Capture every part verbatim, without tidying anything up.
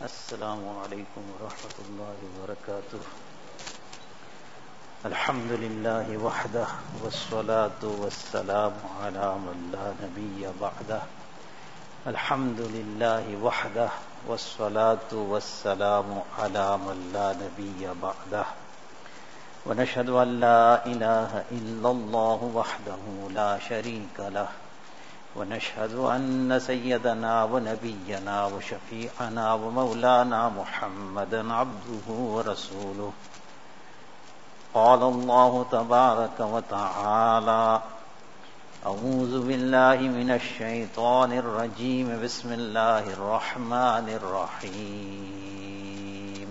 السلام عليكم ورحمة الله وبركاته. الحمد لله وحده والصلاة والسلام على من لا نبي بعده. الحمد لله وحده والصلاة والسلام على من لا نبي بعده. ونشهد أن لا إله إلا الله وحده لا شريك له. ونشهد أن سيدنا ونبينا وشفيعنا ومولانا محمدا عبده ورسوله. قال الله تبارك وتعالى: أعوذ بالله من الشيطان الرجيم. بسم الله الرحمن الرحيم.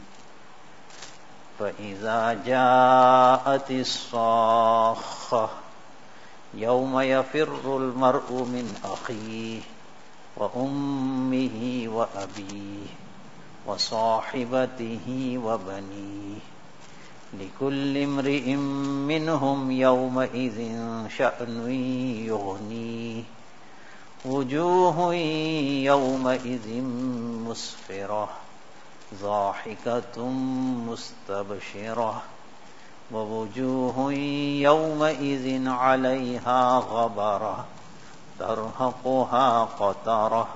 فإذا جاءت الصاخة يوم يفر المرء من أخيه وأمه وأبيه وصاحبته وبنيه لكل امرئ منهم يومئذ شأن يغنيه وجوه يومئذ مسفرة ضاحكة مستبشرة ووجوه يومئذ عليها غبرة ترهقها قترة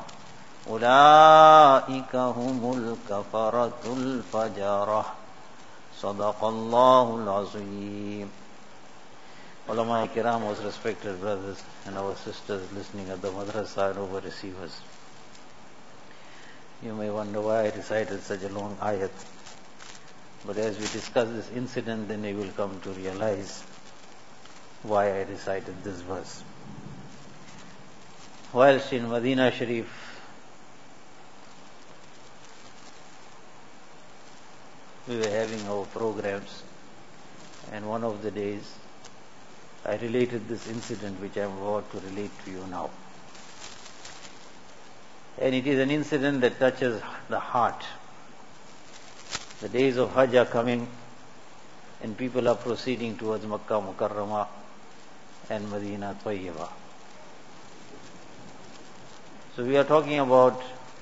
أولئك هم الكفرة الفجرة. صدق الله العظيم. Ulama Kiram, most respected brothers and our sisters listening at the madrasa and over receivers. You may wonder why I recited such a long ayat. But as we discuss this incident, then you will come to realize why I recited this verse. Whilst in Medina Sharif, we were having our programs, and one of the days I related this incident which I am about to relate to you now. And it is an incident that touches the heart. The days of Hajj are coming, and people are proceeding towards Makkah Mukarramah and Medina Tayyibah. So we are talking about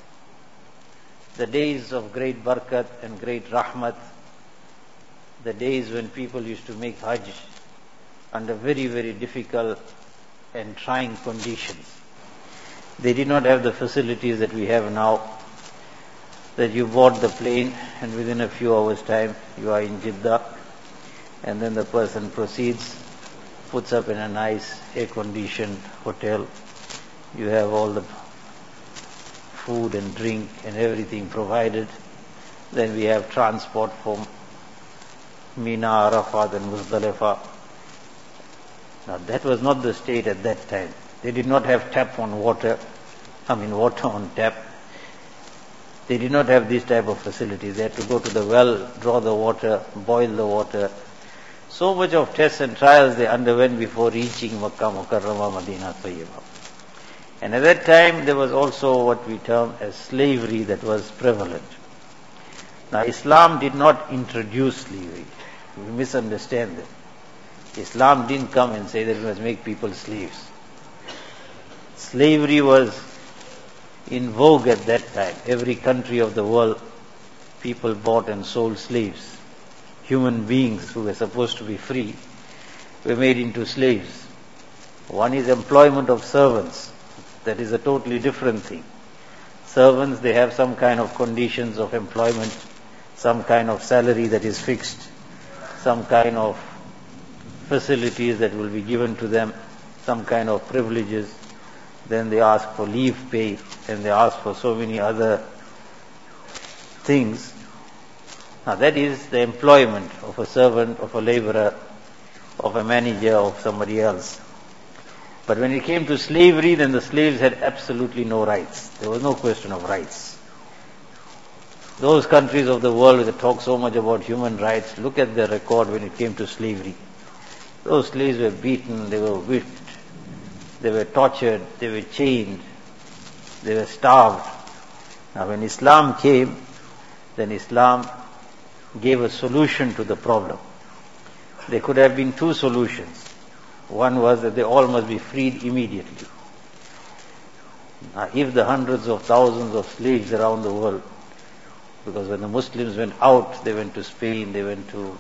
the days of great barakat and great rahmat, the days when people used to make Hajj under very, very difficult and trying conditions. They did not have the facilities that we have now, that you board the plane and within a few hours time you are in Jeddah, and then the person proceeds, puts up in a nice air-conditioned hotel. You have all the food and drink and everything provided. Then we have transport from Mina, Arafat and Muzdalifah. Now that was not the state at that time. They did not have tap on water, I mean water on tap. They did not have these type of facilities. They had to go to the well, draw the water, boil the water. So much of tests and trials they underwent before reaching Makkah Mukarramah, Medina Tayyibah. And at that time there was also what we term as slavery that was prevalent. Now Islam did not introduce slavery. We misunderstand that. Islam didn't come and say that we must make people slaves. Slavery was in vogue at that time. Every country of the world, people bought and sold slaves. Human beings who were supposed to be free were made into slaves. One is employment of servants. That is a totally different thing. Servants, they have some kind of conditions of employment, some kind of salary that is fixed, some kind of facilities that will be given to them, some kind of privileges. Then they ask for leave pay, and they ask for so many other things. Now that is the employment of a servant, of a laborer, of a manager, of somebody else. But when it came to slavery, then the slaves had absolutely no rights. There was no question of rights. Those countries of the world that talk so much about human rights, look at their record when it came to slavery. Those slaves were beaten, they were whipped, they were tortured, they were chained, they were starved. Now when Islam came, then Islam gave a solution to the problem. There could have been two solutions. One was that they all must be freed immediately. Now, if the hundreds of thousands of slaves around the world Because when the Muslims went out, they went to Spain, they went to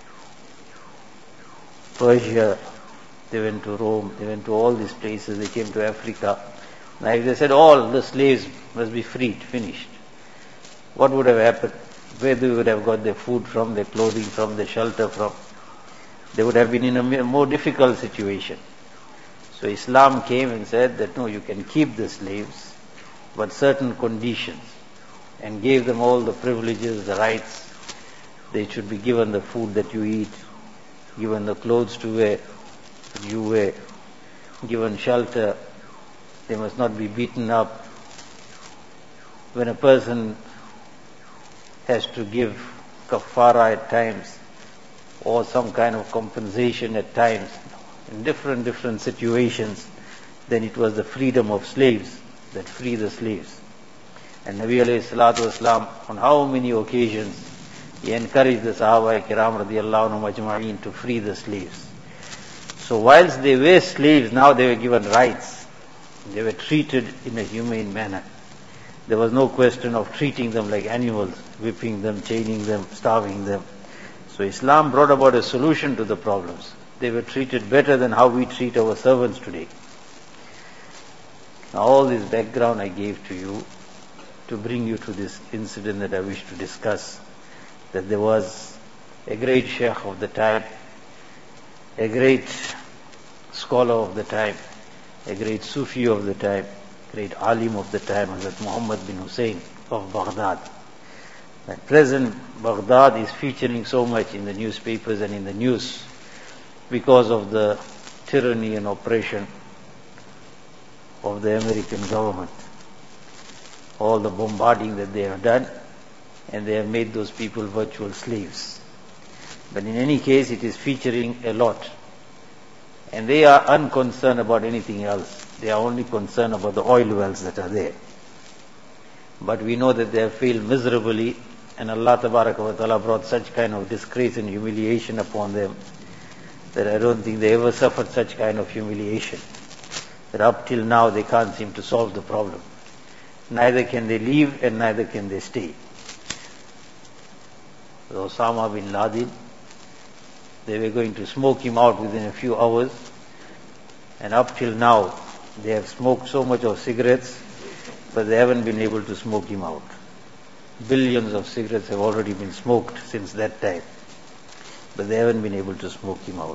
Persia, they went to Rome, they went to all these places, they came to Africa. Like they said, all the slaves must be freed, finished. What would have happened? Where they would have got their food from, their clothing from, their shelter from? They would have been in a more difficult situation. So Islam came and said that no, you can keep the slaves, but certain conditions, and gave them all the privileges, the rights. They should be given the food that you eat, given the clothes to wear, that you wear, given shelter. They must not be beaten up. When a person has to give kafara at times, or some kind of compensation at times, in different, different situations, then it was the freedom of slaves that free the slaves. And Nabi alayhi salatu wasalam, on how many occasions, he encouraged the Sahaba kiram radiyallahu anhum ajma'een to free the slaves. So whilst they were slaves, now they were given rights. They were treated in a humane manner. There was no question of treating them like animals, whipping them, chaining them, starving them. So Islam brought about a solution to the problems. They were treated better than how we treat our servants today. Now all this background I gave to you to bring you to this incident that I wish to discuss. That there was a great sheikh of the time, a great scholar of the time, a great Sufi of the time, great alim of the time, Hazrat Muhammad bin Hussein of Baghdad. At present, Baghdad is featuring so much in the newspapers and in the news because of the tyranny and oppression of the American government. All the bombarding that they have done, and they have made those people virtual slaves. But in any case, it is featuring a lot. And they are unconcerned about anything else. They are only concerned about the oil wells that are there. But we know that they have failed miserably, and Allah Tabaraka wa Ta'ala brought such kind of disgrace and humiliation upon them that I don't think they ever suffered such kind of humiliation. That up till now they can't seem to solve the problem. Neither can they leave and neither can they stay. Osama bin Laden, they were going to smoke him out within a few hours, and up till now they have smoked so much of cigarettes, but they haven't been able to smoke him out. Billions of cigarettes have already been smoked since that time, but they haven't been able to smoke him out.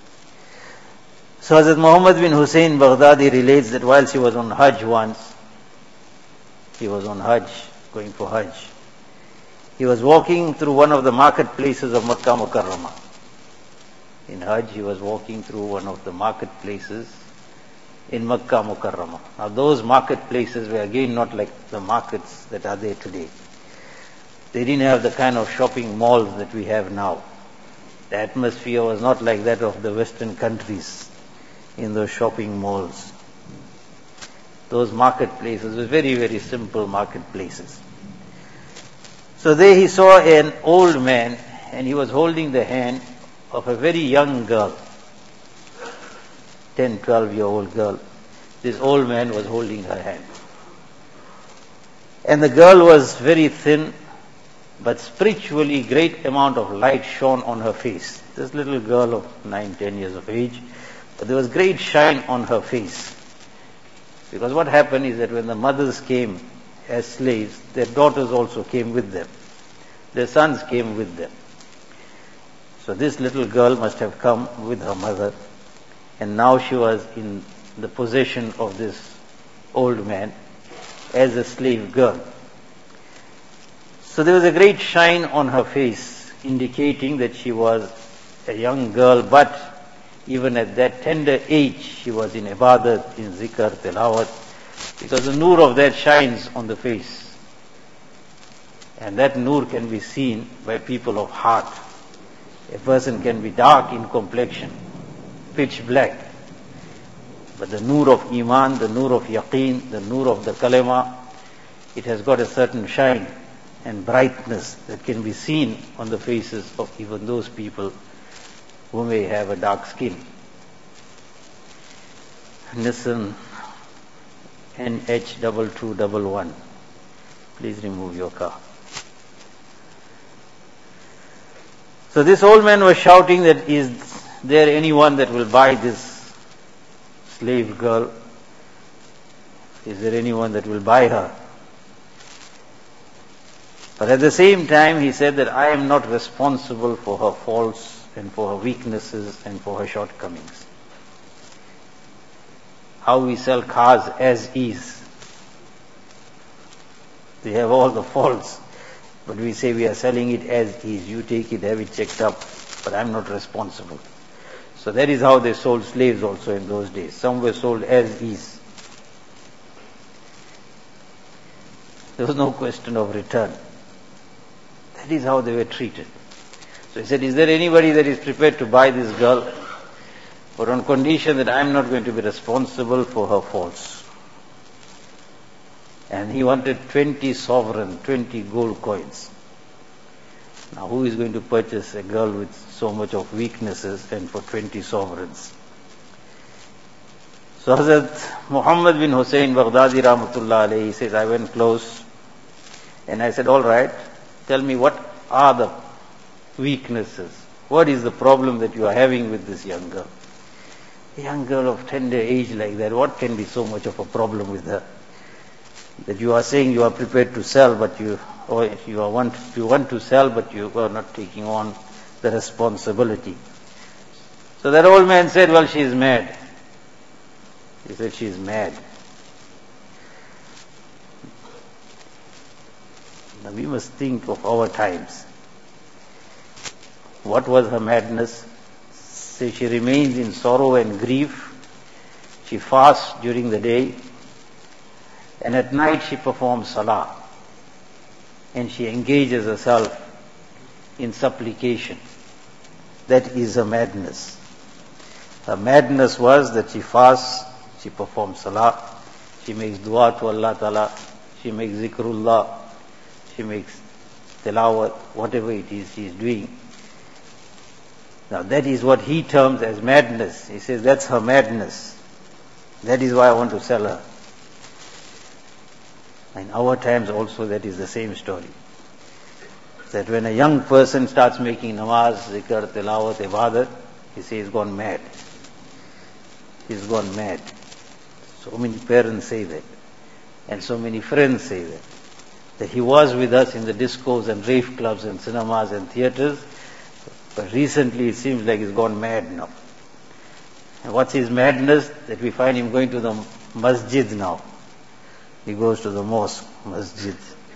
So Hazrat Muhammad bin Hussein Baghdadi relates that whilst he was on Hajj once, he was on Hajj, going for Hajj, he was walking through one of the marketplaces of Makkah Mukarramah. In Hajj, he was walking through one of the marketplaces in Makkah Mukarramah. Now those marketplaces were again not like the markets that are there today. They didn't have the kind of shopping malls that we have now. The atmosphere was not like that of the Western countries in those shopping malls. Those marketplaces were very, very simple marketplaces. So there he saw an old man, and he was holding the hand of a very young girl, ten, twelve year old girl. This old man was holding her hand. And the girl was very thin, but spiritually great amount of light shone on her face. This little girl of nine, ten years of age, but there was great shine on her face. Because what happened is that when the mothers came as slaves, their daughters also came with them. Their sons came with them. So this little girl must have come with her mother, and now she was in the possession of this old man as a slave girl. So there was a great shine on her face, indicating that she was a young girl, but even at that tender age, she was in ibadat, in zikr, tilawat, because the nur of that shines on the face. And that nur can be seen by people of heart. A person can be dark in complexion, pitch black, but the nur of iman, the nur of yaqeen, the nur of the kalima, it has got a certain shine and brightness that can be seen on the faces of even those people who may have a dark skin. Nissan N H two two one one. Please remove your car. So this old man was shouting that, is there anyone that will buy this slave girl? Is there anyone that will buy her? But at the same time he said that I am not responsible for her faults and for her weaknesses and for her shortcomings. How we sell cars as is. They have all the faults, but we say we are selling it as is. You take it, have it checked up, but I'm not responsible. So that is how they sold slaves also in those days. Some were sold as is. There was no question of return. That is how they were treated. So he said, is there anybody that is prepared to buy this girl? But on condition that I am not going to be responsible for her faults. And he wanted twenty sovereign, twenty gold coins. Now who is going to purchase a girl with so much of weaknesses and for twenty sovereigns? So Hazrat Muhammad bin Hussain Baghdadi Rahmatullah alayhi says, I went close and I said, all right, tell me what are the weaknesses? What is the problem that you are having with this young girl? A young girl of tender age like that, what can be so much of a problem with her? That you are saying you are prepared to sell, but you, or you are want, you want to sell, but you are not taking on the responsibility. So that old man said, well, she is mad. He said, she is mad. Now we must think of our times. What was her madness? Say she remains in sorrow and grief. She fasts during the day. And at night she performs salah. And she engages herself in supplication. That is her madness. Her madness was that she fasts, she performs salah, she makes dua to Allah Ta'ala, she makes zikrullah, she makes tilawat, whatever it is she is doing. Now that is what he terms as madness. He says that's her madness. That is why I want to sell her. In our times also that is the same story. That when a young person starts making namaz, zikr, tilawat, ibadat, he says he's gone mad. He's gone mad. So many parents say that. And so many friends say that. That he was with us in the discos and rave clubs and cinemas and theatres, but recently it seems like he's gone mad now. And what's his madness? That we find him going to the masjid now. He goes to the mosque, masjid.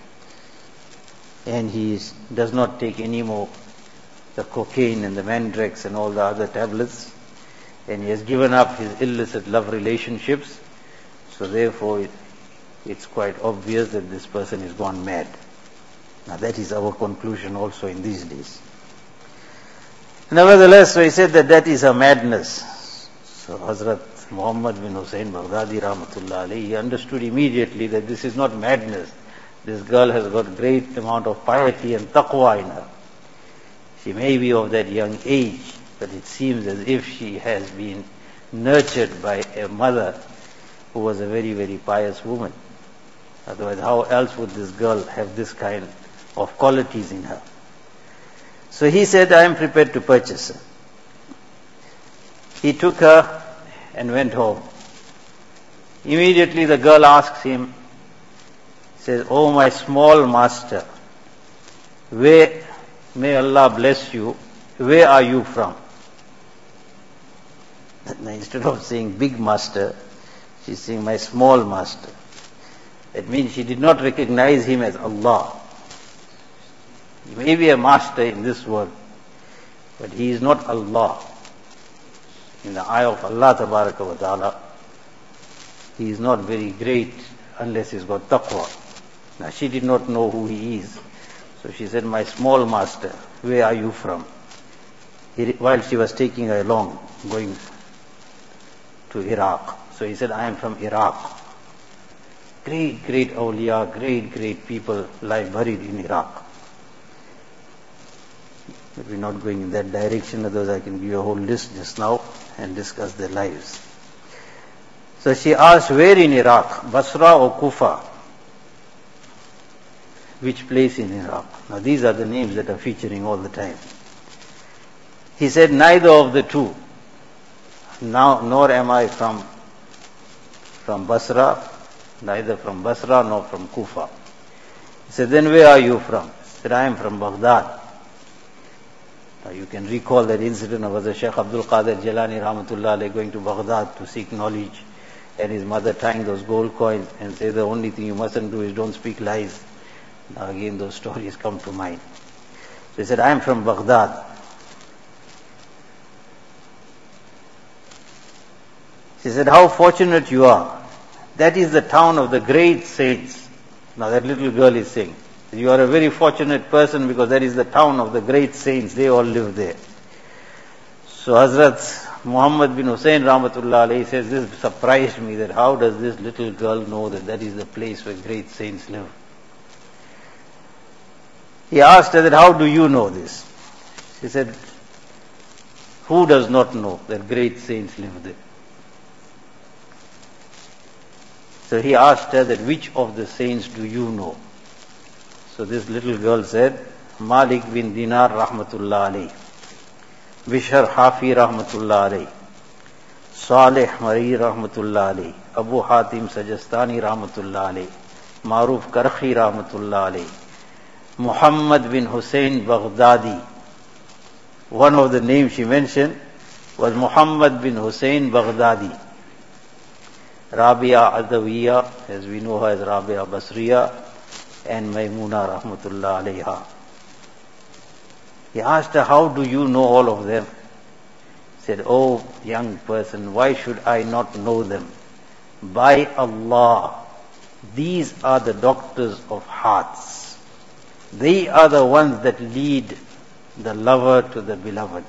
And he is, does not take any more the cocaine and the Mandrax and all the other tablets. And he has given up his illicit love relationships. So therefore it, it's quite obvious that this person is gone mad. Now that is our conclusion also in these days. Nevertheless, so he said that that is a madness. So Hazrat Muhammad bin Hussain Baghdadi Rahmatullah alayhi, he understood immediately that this is not madness. This girl has got great amount of piety and taqwa in her. She may be of that young age, but it seems as if she has been nurtured by a mother who was a very, very pious woman. Otherwise, how else would this girl have this kind of qualities in her? So he said, I am prepared to purchase her. He took her and went home. Immediately the girl asks him, says, oh my small master, where, may Allah bless you, where are you from? Instead of saying big master, she's saying my small master. That means she did not recognize him as Allah. He may be a master in this world, but he is not Allah. In the eye of Allah Tabaraka wa Ta'ala, he is not very great unless he's got taqwa. Now she did not know who he is. So she said, my small master, where are you from? He, while she was taking her along, going to Iraq. So he said, I am from Iraq. Great, great awliya, great, great people lie buried in Iraq. But we're not going in that direction, otherwise I can give you a whole list just now and discuss their lives. So she asked, where in Iraq? Basra or Kufa? Which place in Iraq? Now these are the names that are featuring all the time. He said, neither of the two. Now, nor am I from, from Basra, neither from Basra nor from Kufa. He said, then where are you from? He said, I am from Baghdad. Now you can recall that incident of Hazrat Shaykh Abdul Qadir Jilani Rahmatullah alayhi going to Baghdad to seek knowledge, and his mother tying those gold coins and say the only thing you mustn't do is don't speak lies. Now again those stories come to mind. So he said, I am from Baghdad. She said, how fortunate you are. That is the town of the great saints. Now that little girl is saying, you are a very fortunate person because that is the town of the great saints. They all live there. So Hazrat Muhammad bin Hussain Rahmatullah alayhi says, this surprised me that how does this little girl know that that is the place where great saints live? He asked her that, how do you know this? She said, who does not know that great saints live there? So he asked her that, which of the saints do you know? So this little girl said, Malik bin Dinar Rahmatullah alayhi, Bishr Hafi Rahmatullah alayhi, Salih Mari Rahmatullah alayhi, Abu Hatim Sajastani Rahmatullah alayhi, Maruf Karkhi Rahmatullah alayhi, Muhammad bin Hussain Baghdadi. One of the names she mentioned was Muhammad bin Hussain Baghdadi. Rabia Adawiya, as we know her as Rabia Basriya, and Maimuna Rahmatullah alayha. He asked her, how do you know all of them? He said, oh young person, why should I not know them? By Allah, these are the doctors of hearts. They are the ones that lead the lover to the beloved.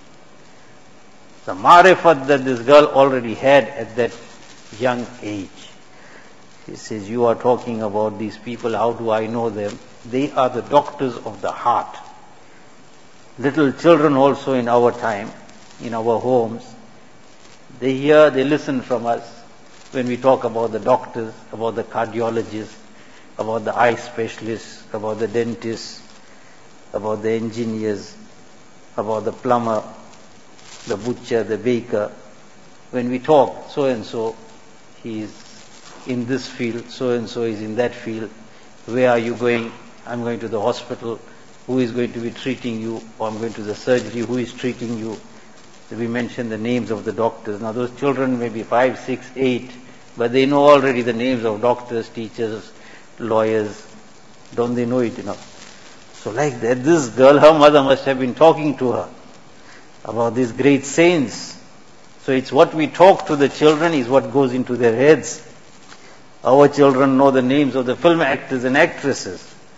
The marifat that this girl already had at that young age. He says, you are talking about these people, how do I know them? They are the doctors of the heart. Little children also in our time, in our homes, they hear, they listen from us when we talk about the doctors, about the cardiologists, about the eye specialists, about the dentists, about the engineers, about the plumber, the butcher, the baker. When we talk, so and so, he is in this field, so and so is in that field. Where are you going? I'm going to the hospital. Who is going to be treating you? Or I'm going to the surgery. Who is treating you? So we mention the names of the doctors. Now those children may be five, six, eight, but they know already the names of doctors, teachers, lawyers. Don't they know it enough? So like that, this girl, her mother must have been talking to her about these great saints. So it's what we talk to the children is what goes into their heads. Our children know the names of the film actors and actresses.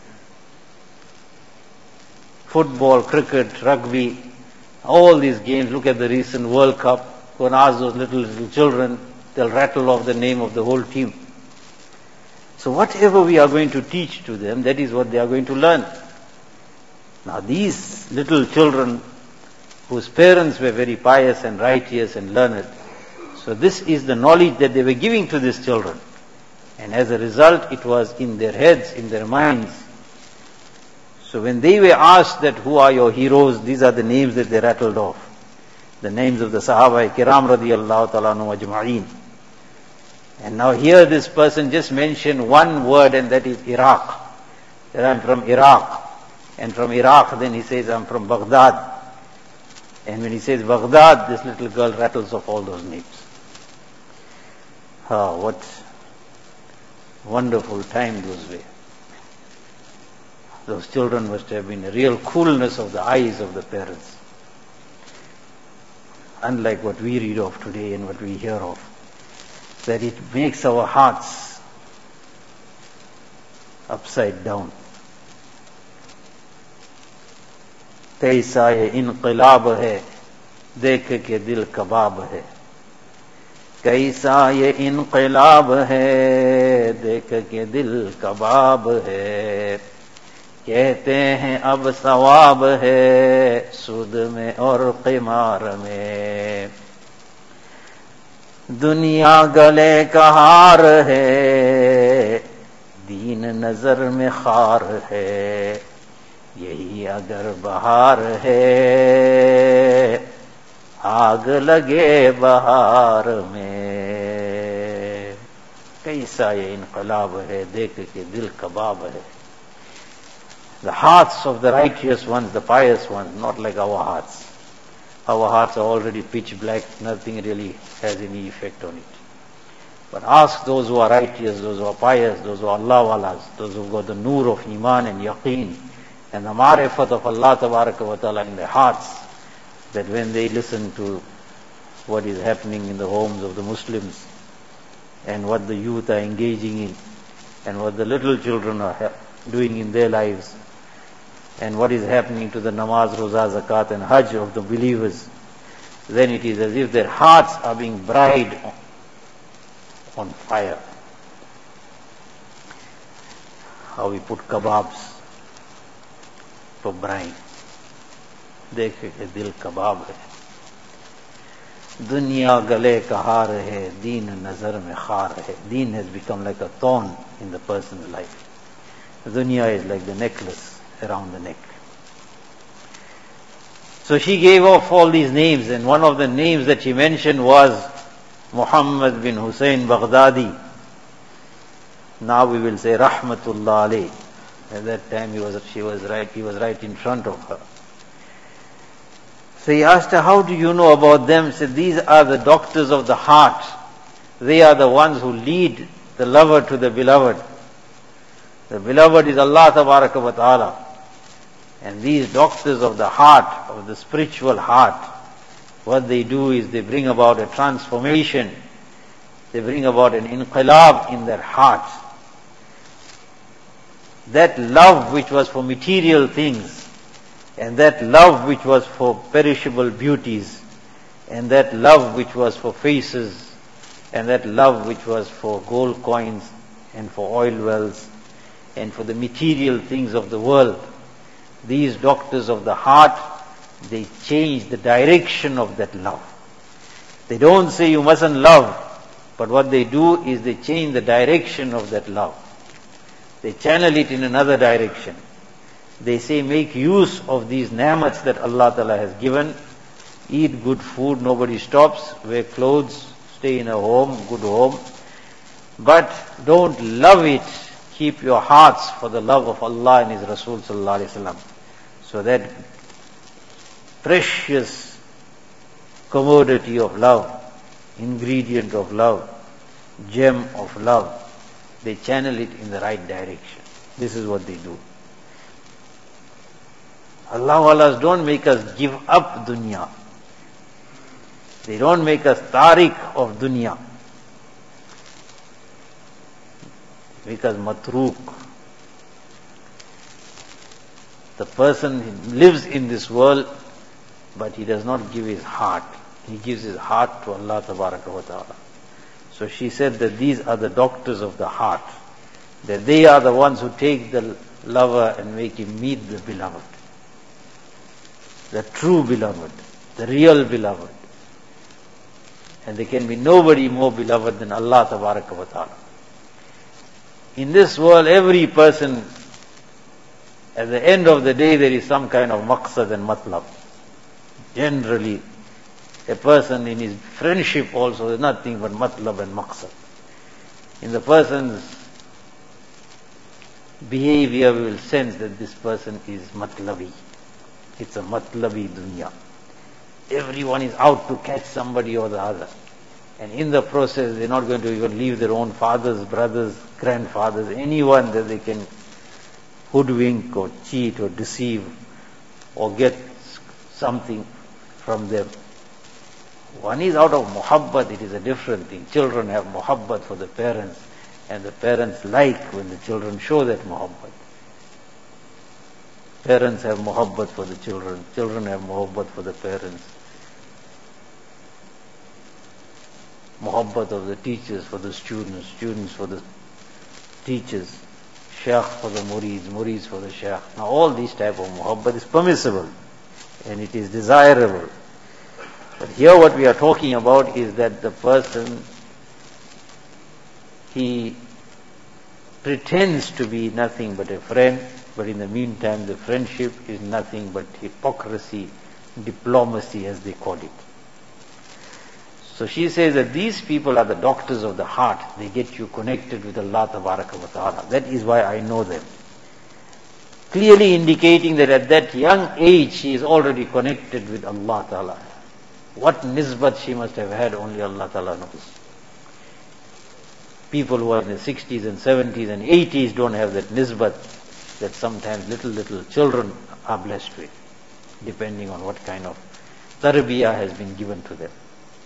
Football, cricket, rugby, all these games. Look at the recent World Cup. Go and ask those little, little children, they'll rattle off the name of the whole team. So whatever we are going to teach to them, that is what they are going to learn. Now these little children whose parents were very pious and righteous and learned, so this is the knowledge that they were giving to these children. And as a result, it was in their heads, in their minds. So when they were asked that who are your heroes, these are the names that they rattled off. The names of the Sahaba Kiram radiyallahu ta'ala anhu ajma'een. And now here this person just mentioned one word, and that is Iraq. That I'm from Iraq. And from Iraq then he says I'm from Baghdad. And when he says Baghdad, this little girl rattles off all those names. Ah, what wonderful time those were. Those children must have been a real coolness of the eyes of the parents. Unlike what we read of today and what we hear of. That it makes our hearts upside down. कैसा ये इनकलाब है देख के दिल कबाब है कैसा ये इनकलाब है देख के दिल कबाब है कहते हैं अब सवाब है सूद में और क़िमार में दुनिया गले का हार है दीन नजर में खार है यही अगर बहार है आग लगे बहार में, कैसा ये इनकलाब है, देख के दिल कबाब है. The hearts of the righteous ones, the pious ones, not like our hearts. Our hearts are already pitch black, nothing really has any effect on it. But ask those who are righteous, those who are pious, those who are Allah-walas, those who have got the nur of Iman and Yaqeen, and the marifat of Allah Tabaraka wa Ta'ala in their hearts, that when they listen to what is happening in the homes of the Muslims, and what the youth are engaging in, and what the little children are doing in their lives, and what is happening to the namaz, roza, zakat and hajj of the believers, then it is as if their hearts are being bride on fire. How we put kebabs for brine. देखे के दिल कबाब है, दुनिया गले का हार है, दीन नजर में खार है. Deen has become like a thorn in the person's life. Dunya is like the necklace around the neck. So she gave off all these names, and one of the names that she mentioned was Muhammad bin Hussein Baghdadi. Now we will say Rahmatullah alayh. At that time he was, she was right, he was right in front of her. So he asked her, how do you know about them? She said, these are the doctors of the heart. They are the ones who lead the lover to the beloved. The beloved is Allah Tabaraka wa Ta'ala. And these doctors of the heart, of the spiritual heart, what they do is they bring about a transformation. They bring about an inqilab in their heart. That love which was for material things, and that love which was for perishable beauties, and that love which was for faces, and that love which was for gold coins, and for oil wells, and for the material things of the world. These doctors of the heart, they change the direction of that love. They don't say you mustn't love, but what they do is they change the direction of that love. They channel it in another direction. They say make use of these ni'mats that Allah Ta'ala has given. Eat good food, nobody stops. Wear clothes, stay in a home, good home. But don't love it. Keep your hearts for the love of Allah and His Rasul Sallallahu Alaihi Wasallam. So that precious commodity of love, ingredient of love, gem of love, they channel it in the right direction. This is what they do. Allah Walas don't make us give up dunya. They don't make us tariq of dunya. Because matruk. The person lives in this world, but he does not give his heart. He gives his heart to Allah Tabaraka wa Ta'ala. So she said that these are the doctors of the heart. That they are the ones who take the lover and make him meet the beloved. The true beloved. The real beloved. And there can be nobody more beloved than Allah Tabaraka wa Ta'ala. In this world, every person, at the end of the day, there is some kind of maqsad and matlab. Generally, a person in his friendship also is nothing but matlab and maqsad. In the person's behavior, we will sense that this person is matlabi. It's a matlabi dunya. Everyone is out to catch somebody or the other. And in the process, they're not going to even leave their own fathers, brothers, grandfathers, anyone that they can hoodwink or cheat or deceive or get something from them. One is out of muhabbat, it is a different thing. Children have muhabbat for the parents, and the parents like when the children show that muhabbat. Parents have muhabbat for the children, children have muhabbat for the parents. Muhabbat of the teachers for the students, students for the teachers, shaykh for the murids, murids for the shaykh. Now all these type of muhabbat is permissible and it is desirable. But here what we are talking about is that the person, he pretends to be nothing but a friend, but in the meantime the friendship is nothing but hypocrisy, diplomacy as they call it. So she says that these people are the doctors of the heart. They get you connected with Allah Tabaraka wa Ta'ala. That is why I know them. Clearly indicating that at that young age she is already connected with Allah Ta'ala. What nisbat she must have had, only Allah Ta'ala knows. People who are in the sixties and seventies and eighties don't have that nisbat that sometimes little, little children are blessed with, depending on what kind of tarbiyah has been given to them.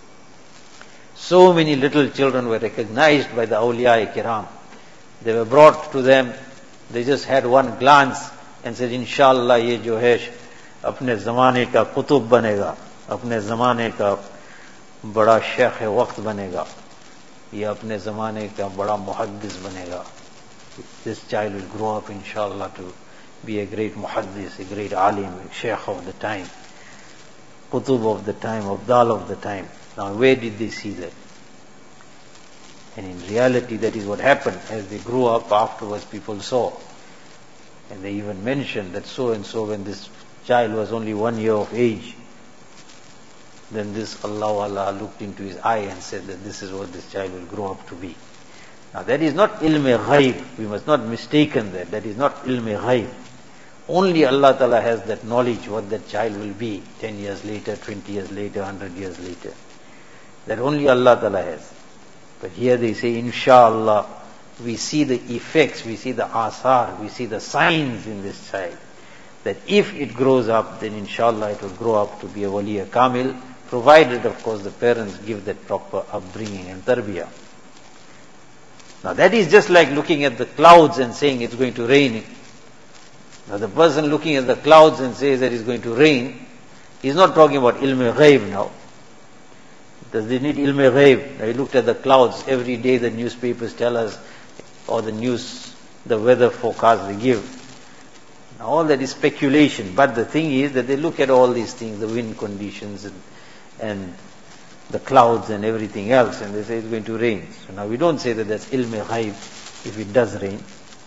So many little children were recognized by the awliya kiram. They were brought to them, they just had one glance and said, Inshallah, ye jo hai, apne zamane ka kutub banega, apne zamane ka bada sheikh waqt banega, ye apne zamane ka bada muhaddis banega. This child will grow up, inshallah, to be a great muhaddis, a great alim, a sheikh of the time, kutub of the time, abdal of the time. Now, where did they see that? And in reality, that is what happened. As they grew up, afterwards people saw. And they even mentioned that so and so, when this child was only one year of age, then this Allah Allah looked into his eye and said that this is what this child will grow up to be. Now, that is not ilm-e ghaib. We must not mistaken that. That is not ilm-e ghaib. Only Allah Ta'ala has that knowledge what that child will be ten years later, twenty years later, one hundred years later. That only Allah Ta'ala has. But here they say, Inshallah, we see the effects, we see the asar, we see the signs in this child. That if it grows up, then Inshallah it will grow up to be a waliya kamil, provided of course the parents give that proper upbringing and tarbiyah. Now that is just like looking at the clouds and saying it's going to rain. Now the person looking at the clouds and says that it's going to rain, he's not talking about ilm-e ghaib now. Does they need ilm-e ghaib? Now he looked at the clouds. Every day the newspapers tell us, or the news, the weather forecast they give. Now all that is speculation. But the thing is that they look at all these things, the wind conditions and, and the clouds and everything else, and they say it's going to rain. So now we don't say that that's ilm-e ghaib if it does rain.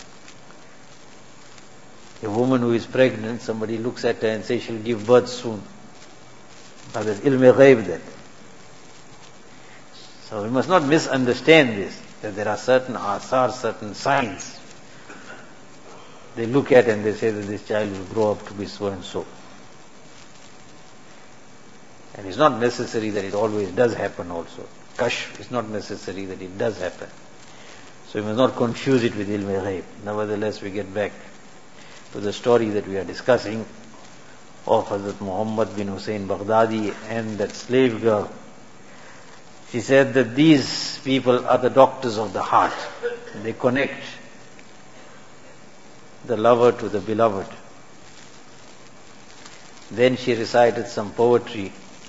A woman who is pregnant, somebody looks at her and says she'll give birth soon. Now there's ilm-e ghaib then. So we must not misunderstand this, that there are certain asar, certain signs. They look at and they say that this child will grow up to be so and so. And it's not necessary that it always does happen also. Kashf is not necessary that it does happen. So we must not confuse it with ilm-e ghaib. Nevertheless, we get back to the story that we are discussing of Hazrat Muhammad bin Hussein Baghdadi and that slave girl. She said that these people are the doctors of the heart. They connect the lover to the beloved. Then she recited some poetry,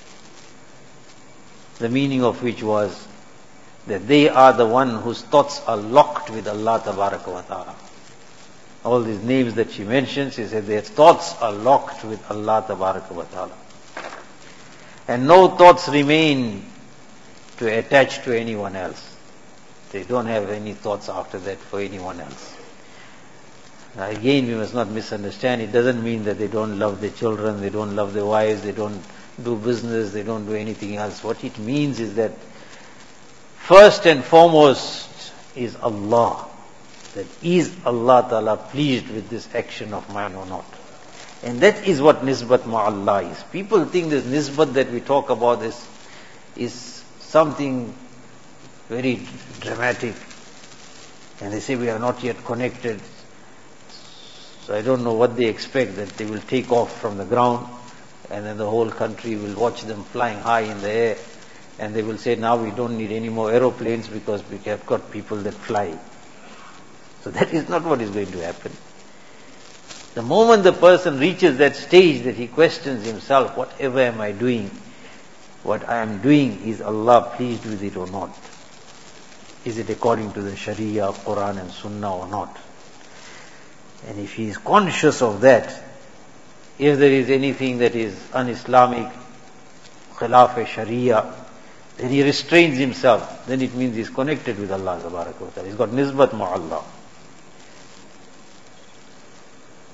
the meaning of which was that they are the one whose thoughts are locked with Allah Tabaraka wa Ta'ala. All these names that she mentioned, she said their thoughts are locked with Allah Tabaraka wa Ta'ala. And no thoughts remain to attach to anyone else. They don't have any thoughts after that for anyone else. Now again, we must not misunderstand. It doesn't mean that they don't love their children, they don't love their wives, they don't do business, they don't do anything else. What it means is that first and foremost is Allah. That is Allah Ta'ala pleased with this action of mine or not. And that is what nisbat ma'allah is. People think this nisbat that we talk about is, is something very dramatic. And they say we are not yet connected. So I don't know what they expect, that they will take off from the ground and then the whole country will watch them flying high in the air. And they will say, now we don't need any more aeroplanes because we have got people that fly. So that is not what is going to happen. The moment the person reaches that stage that he questions himself, whatever am I doing? What I am doing, is Allah pleased with it or not? Is it according to the Sharia, Quran and Sunnah or not? And if he is conscious of that, if there is anything that is un-Islamic, khilaf Sharia, then he restrains himself. Then it means he is connected with Allah Tabaraka wa Ta'ala. He's got nisbat ma'allah.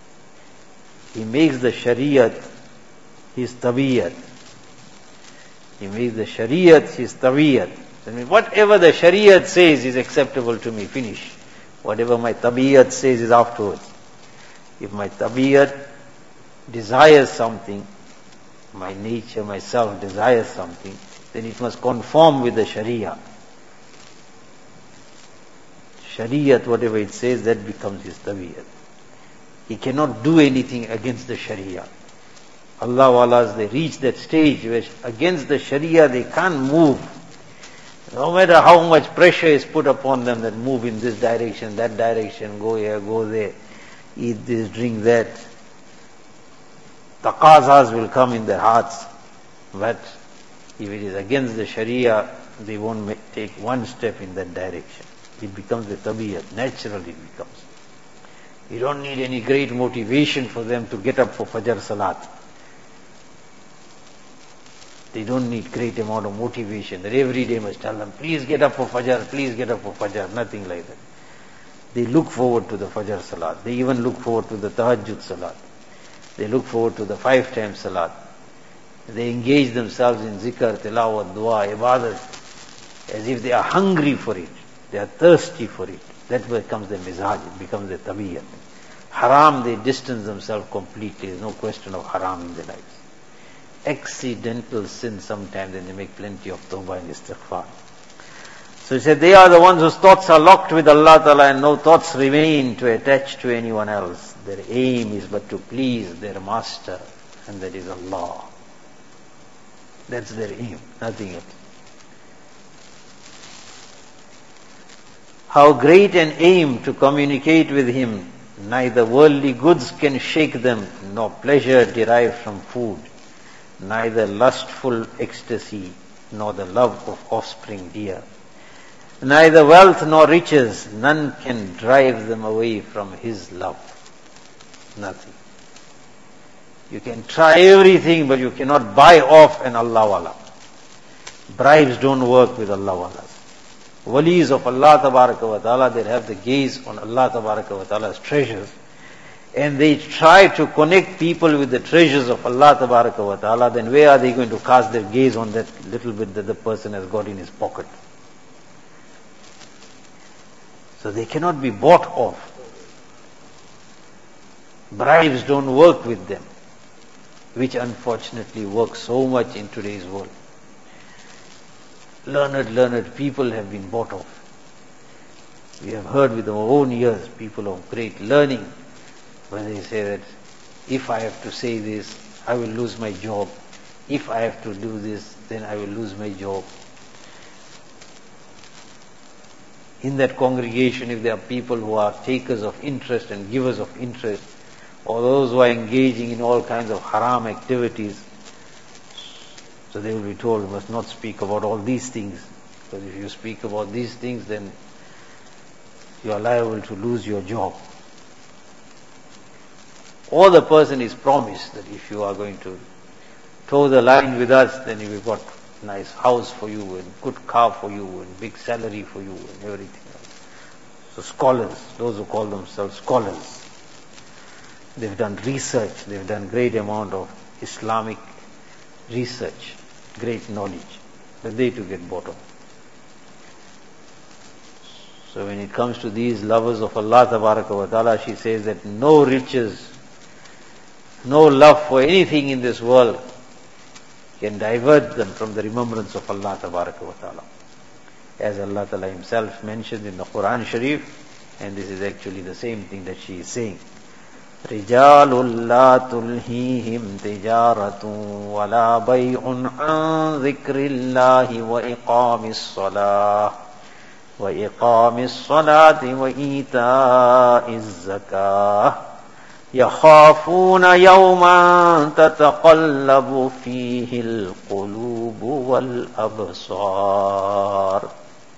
He makes the Shariat his tabiyat. He makes the Shariat his Tabiat. I mean, whatever the Shariat says is acceptable to me, finish. Whatever my Tabiat says is afterwards. If my Tabiat desires something, my nature, myself desires something, then it must conform with the Sharia. Shariat, whatever it says, that becomes his Tabiat. He cannot do anything against the Sharia. Allah Walas, they reach that stage where against the Sharia they can't move. No matter how much pressure is put upon them that move in this direction, that direction, go here, go there, eat this, drink that. Taqazas will come in their hearts. But if it is against the Sharia, they won't make, take one step in that direction. It becomes the Tabiyat, naturally it becomes. You don't need any great motivation for them to get up for Fajr Salat. They don't need great amount of motivation that every day must tell them, please get up for Fajr, please get up for Fajr, nothing like that. They look forward to the Fajr Salat. They even look forward to the Tahajjud Salat. They look forward to the five times Salat. They engage themselves in zikr, tilawat, dua, ibadat, as if they are hungry for it. They are thirsty for it. That becomes their mizaj, it becomes their tabiyyat. Haram, they distance themselves completely. There is no question of haram in their lives. Accidental sin sometimes, and they make plenty of tawbah and istighfar. So he said, they are the ones whose thoughts are locked with Allah Ta'ala and no thoughts remain to attach to anyone else. Their aim is but to please their master, and that is Allah. That's their aim, nothing else. How great an aim to communicate with Him. Neither worldly goods can shake them, nor pleasure derived from food, neither lustful ecstasy, nor the love of offspring dear. Neither wealth nor riches, none can drive them away from His love. Nothing. You can try everything, but you cannot buy off an Allah Wala. Bribes don't work with Allah Walas. Walis of Allah Tabaraka wa Ta'ala, they have the gaze on Allah Tabaraka wa Ta'ala's treasures, and they try to connect people with the treasures of Allah Tabaraka wa Ta'ala, then where are they going to cast their gaze on that little bit that the person has got in his pocket? So they cannot be bought off. Bribes don't work with them, which unfortunately work so much in today's world. Learned, learned people have been bought off. We have heard with our own ears people of great learning, when they say that if I have to say this, I will lose my job. If I have to do this, then I will lose my job. In that congregation, if there are people who are takers of interest and givers of interest, or those who are engaging in all kinds of haram activities, so they will be told, you must not speak about all these things, because if you speak about these things, then you are liable to lose your job. Or the person is promised that if you are going to toe the line with us, then we've got a nice house for you, and good car for you, and big salary for you, and everything else. So scholars, those who call themselves scholars, they've done research, they've done great amount of Islamic research, great knowledge, but they too get bought off. So when it comes to these lovers of Allah Tabaraka wa Ta'ala, she says that no riches, no love for anything in this world can divert them from the remembrance of Allah Tabaraka wa Ta'ala. As Allah Ta'ala Himself mentioned in the Quran Sharif, and this is actually the same thing that she is saying. رِجَالٌ لَا تُلْهِيهِمْ تِجَارَةٌ وَلَا بَيْعٌ عَنْ ذِكْرِ اللَّهِ وَإِقَامِ الصَّلَاةِ وَإِقَامِ الصَّلَاةِ وَإِيتَاءِ الزَّكَاةِ يَخَافُونَ يَوْمًا تَتَقَلَّبُ فِيهِ الْقُلُوبُ وَالْأَبْصَارُ.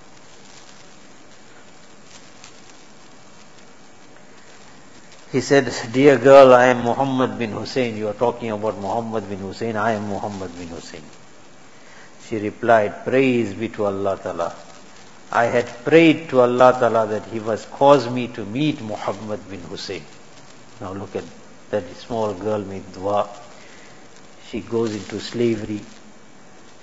He said, dear girl, I am Muhammad bin Hussein. You are talking about Muhammad bin Hussein. I am Muhammad bin Hussein. She replied, praise be to Allah Ta'ala. I had prayed to Allah Ta'ala that He must cause me to meet Muhammad bin Hussein. Now look at that small girl made dua. She goes into slavery. She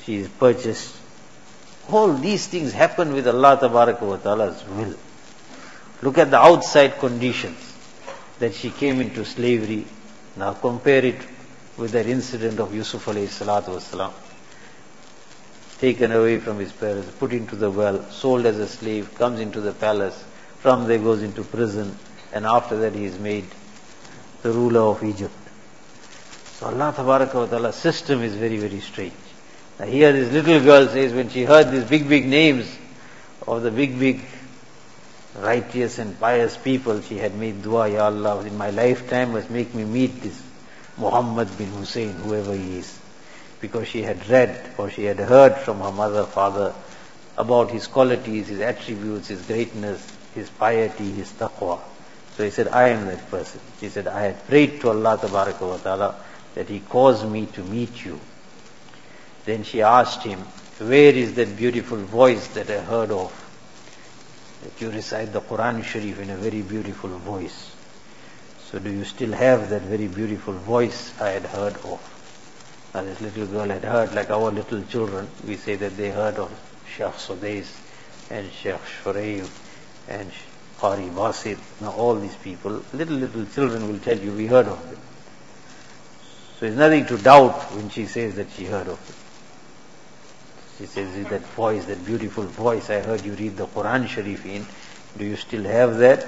she is purchased. All these things happen with Allah Tabaraka wa Ta'ala's will. Look at the outside conditions, that she came into slavery. Now compare it with that incident of Yusuf alayhi salatu wasalam. Taken away from his parents, put into the well, sold as a slave, comes into the palace, from there goes into prison, and after that he is made the ruler of Egypt. So Allah Tabaraka wa Ta'ala's system is very, very strange. Now here this little girl says, when she heard these big, big names of the big, big righteous and pious people, she had made dua, Ya Allah, in my lifetime must make me meet this Muhammad bin Hussein, whoever he is. Because she had read or she had heard from her mother, father about his qualities, his attributes, his greatness, his piety, his taqwa. So he said, I am that person. She said, I had prayed to Allah Tabaraka wa Ta'ala that He caused me to meet you. Then she asked him, where is that beautiful voice that I heard of? That you recite the Quran Sharif in a very beautiful voice. So do you still have that very beautiful voice I had heard of? Now this little girl had heard, like our little children, we say that they heard of Sheikh Sudais and Sheikh Shuraib and Qari Basit. Now all these people, little, little children will tell you, we heard of them. So there's nothing to doubt when she says that she heard of it. She says, that voice, that beautiful voice I heard you read the Quran Sharif in, do you still have that?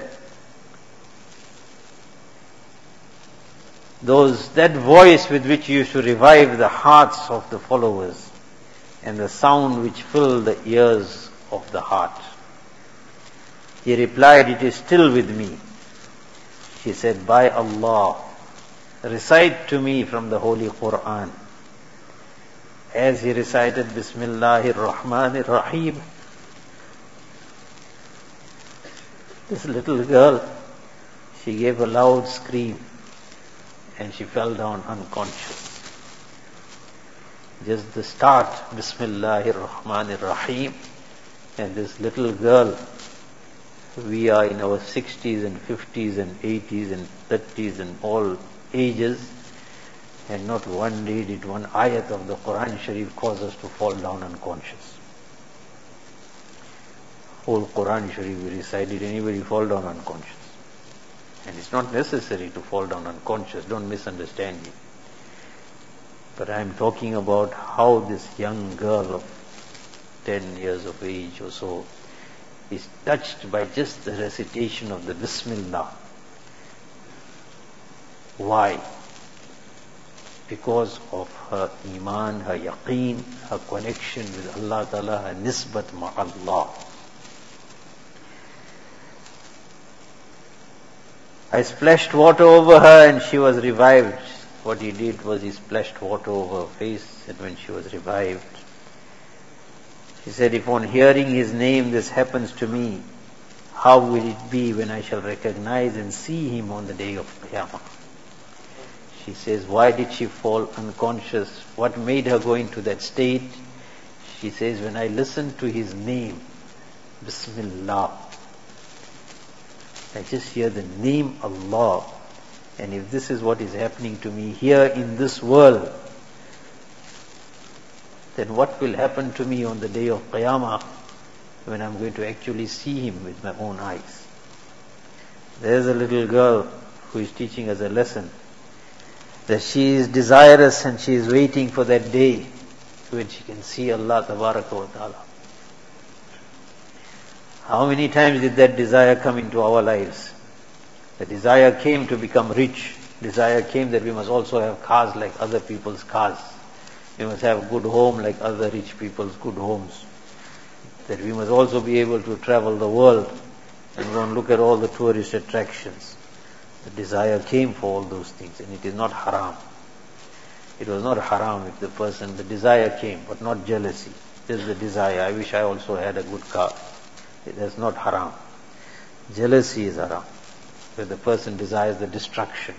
Those, that voice with which you used to revive the hearts of the followers, and the sound which filled the ears of the heart. He replied, it is still with me. She said, by Allah, recite to me from the Holy Quran. As he recited Bismillahir Rahmanir Rahim, this little girl, she gave a loud scream and she fell down unconscious. Just the start, Bismillahir Rahmanir Rahim, and this little girl, we are in our sixties and fifties and eighties and thirties and all ages, and not one day did one ayat of the Quran Sharif cause us to fall down unconscious. Whole Quran Sharif we recited, anybody fall down unconscious. And it's not necessary to fall down unconscious, don't misunderstand me. But I am talking about how this young girl of ten years of age or so is touched by just the recitation of the Bismillah. Why? Because of her iman, her yaqeen, her connection with Allah Ta'ala, her nisbat ma'allah. I splashed water over her and she was revived. What he did was he splashed water over her face, and when she was revived, she said, if on hearing his name this happens to me, how will it be when I shall recognize and see him on the day of Qiyamah? She says, why did she fall unconscious? What made her go into that state? She says, when I listened to his name, Bismillah, I just hear the name Allah. And if this is what is happening to me here in this world, then what will happen to me on the day of Qiyamah when I'm going to actually see him with my own eyes? There's a little girl who is teaching us a lesson, that she is desirous and she is waiting for that day when she can see Allah Tabaraka wa Ta'ala. How many times did that desire come into our lives? The desire came to become rich. Desire came that we must also have cars like other people's cars. We must have a good home like other rich people's good homes. That we must also be able to travel the world and go and look at all the tourist attractions. The desire came for all those things, and it is not haram. It was not haram if the person, the desire came, but not jealousy. Just the desire, I wish I also had a good car. That's not haram. Jealousy is haram, where the person desires the destruction.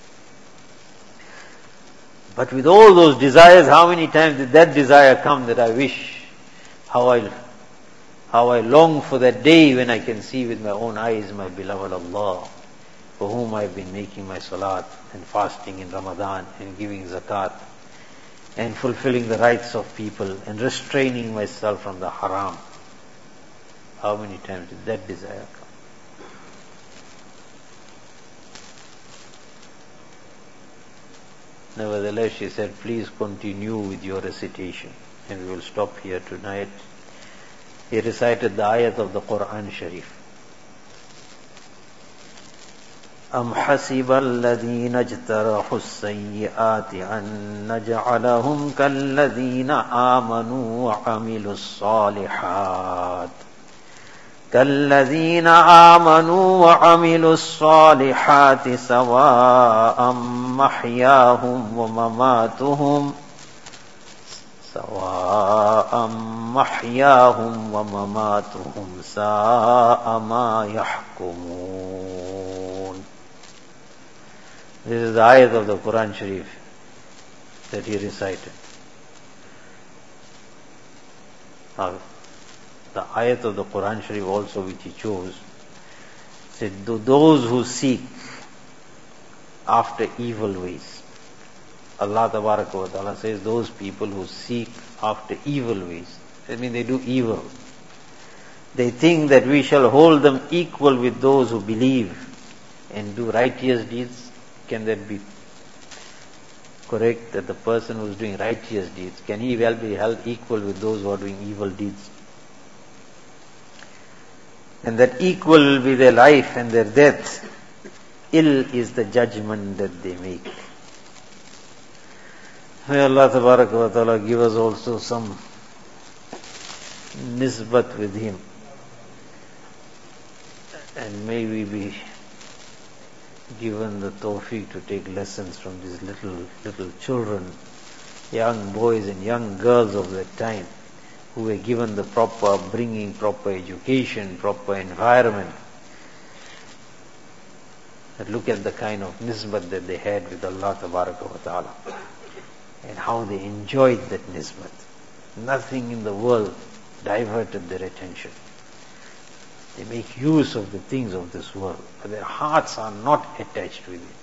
But with all those desires, how many times did that desire come that I wish, how I, how I long for that day when I can see with my own eyes my beloved Allah, for whom I've been making my salat and fasting in Ramadan and giving zakat. and fulfilling the rights of people and restraining myself from the haram. How many times did that desire come? Nevertheless, she said, please continue with your recitation, and we will stop here tonight. He recited the ayat of the Quran Sharif. أَمْ حَسِبَ الَّذِينَ اجْتَرَحُوا السَّيِّئَاتِ أَن نَّجْعَلَهُمْ كَالَّذِينَ آمَنُوا وَعَمِلُوا الصَّالِحَاتِ كَالَّذِينَ آمَنُوا وَعَمِلُوا الصَّالِحَاتِ سَوَاءً مَحْيَاهُمْ وَمَمَاتُهُمْ سَوَاءً مَحْيَاهُمْ وَمَمَاتُهُمْ سَاءَ مَا يَحْكُمُونَ. This is the ayat of the Quran Sharif that he recited. Now, the ayat of the Quran Sharif also which he chose said, those who seek after evil ways. Allah Tabaraka wa Ta'ala says, those people who seek after evil ways. I mean, they do evil. They think that we shall hold them equal with those who believe and do righteous deeds. Can that be correct, that the person who is doing righteous deeds, can he well be held equal with those who are doing evil deeds? And that equal will be their life and their death. Ill is the judgment that they make. May Allah Tabaraka wa Ta'ala give us also some nisbat with Him. And may we be given the tawfiq to take lessons from these little, little children, young boys and young girls of that time, who were given the proper upbringing, proper education, proper environment. And look at the kind of nisbat that they had with Allah Tabaraka wa Ta'ala, and how they enjoyed that nisbat. Nothing in the world diverted their attention. They make use of the things of this world, but their hearts are not attached with it.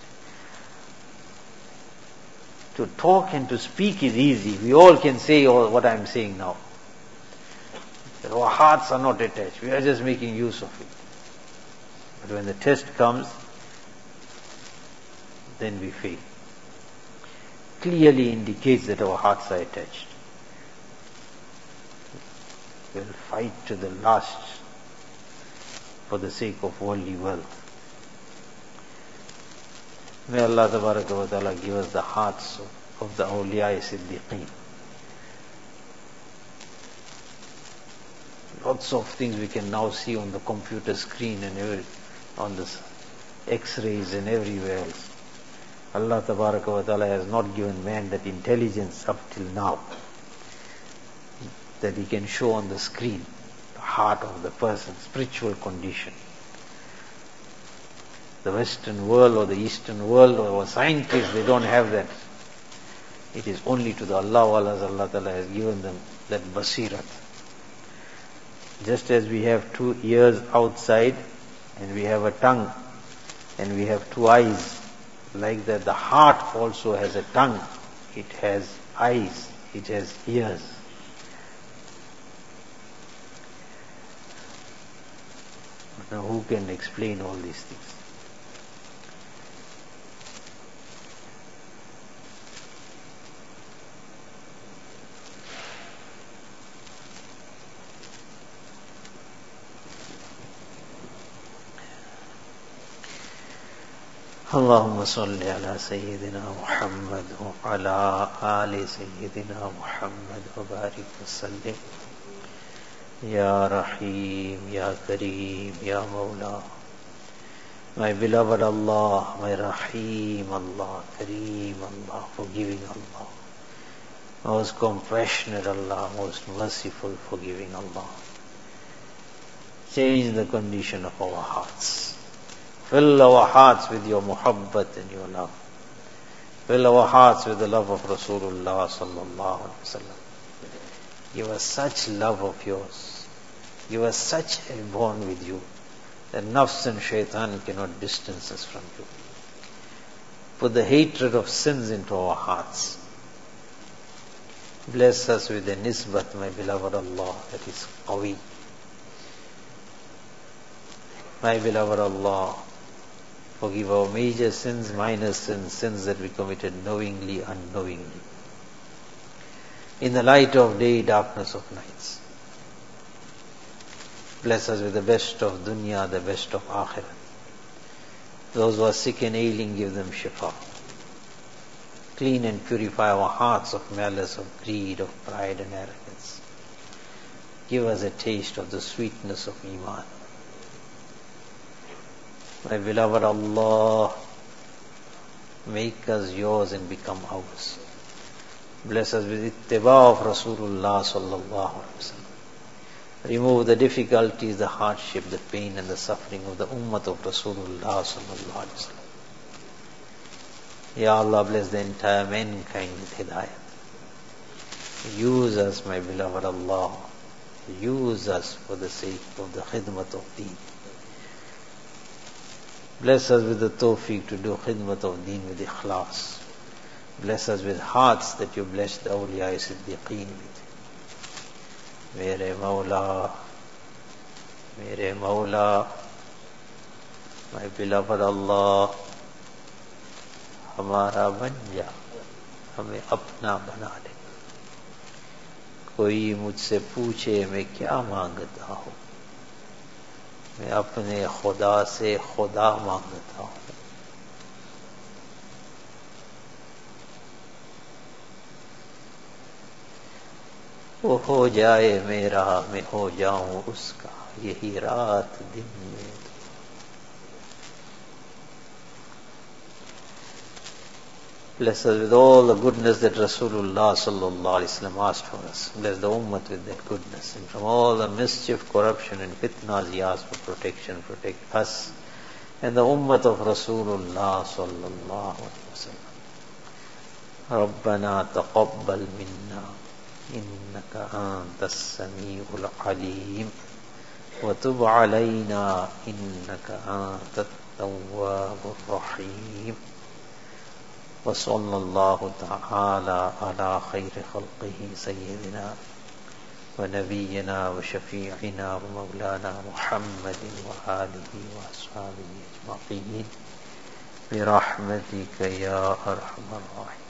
To talk and to speak is easy. We all can say all what I am saying now. But our hearts are not attached. We are just making use of it. But when the test comes, then we fail. Clearly indicates that our hearts are attached. We will fight to the last for the sake of worldly wealth. May Allah Tabaraka wa Ta'ala give us the hearts of, of the awliya siddiqeen. Lots of things we can now see on the computer screen and every, on the x-rays and everywhere else. Allah Tabaraka wa Ta'ala has not given man that intelligence up till now, that he can show on the screen the heart of the person, spiritual condition. The Western world or the Eastern world or our scientists, they don't have that. It is only to the Allah Walas Allah Ta'ala has given them that basirat. Just as we have two ears outside and we have a tongue and we have two eyes, like that the heart also has a tongue, it has eyes, it has ears. But now who can explain all these things? اللهم صل على سيدنا محمد وعلى آل سيدنا محمد وبارك وسلم يا رحيم يا كريم يا مولا. My beloved Allah, my Rahim Allah, Kareem Allah, forgiving Allah, most compassionate Allah, most merciful, forgiving Allah. Change the condition of our hearts. Fill our hearts with your muhabbat and your love. Fill our hearts with the love of Rasulullah sallallahu alaihi wasallam. Give us such love of yours. Give us such a bond with you that nafs and shaitan cannot distance us from you. Put the hatred of sins into our hearts. Bless us with a nisbat, my beloved Allah, that is qawi. My beloved Allah, forgive our major sins, minor sins, sins that we committed knowingly, unknowingly. In the light of day, darkness of nights. Bless us with the best of dunya, the best of akhirah. Those who are sick and ailing, give them shifa. Clean and purify our hearts of malice, of greed, of pride and arrogance. Give us a taste of the sweetness of Iman. My beloved Allah, make us yours and become ours. Bless us with ittiba of Rasulullah sallallahu alaihi wasallam. Remove the difficulties, the hardship, the pain and the suffering of the ummah of Rasulullah sallallahu alaihi wasallam. Ya Allah, bless the entire mankind with hidayat. Use us, my beloved Allah. Use us for the sake of the khidmat of deen. Bless us with the tawfiq to do khidmat of deen with ikhlas. Bless us with hearts that you blessed the awliya siddiqeen with. Mere Mawla, Mere Mawla, my beloved Allah, हमारा बन जा, हमें अपना बना ले. कोई मुझसे पूछे मैं क्या मांगता हूँ, मैं अपने खुदा से खुदा मांगता हूँ. वो हो जाए मेरा, मैं हो जाऊं उसका, यही रात दिन में. Bless us with all the goodness that Rasulullah sallallahu alaihi wasallam asked for us. Bless the ummah with that goodness. And from all the mischief, corruption and fitnas, He asked for protection. Protect us and the ummah of Rasulullah sallallahu alaihi wasallam. ربنا تقبل منا إنك أنت السميع العليم وتب علينا إنك أنت التواب الرحيم. وصلى الله تعالى على خير خلقه سيدنا ونبينا وشفيعنا ومولانا محمد وآله وأصحابه أجمعين برحمتك يا أرحم الراحمين.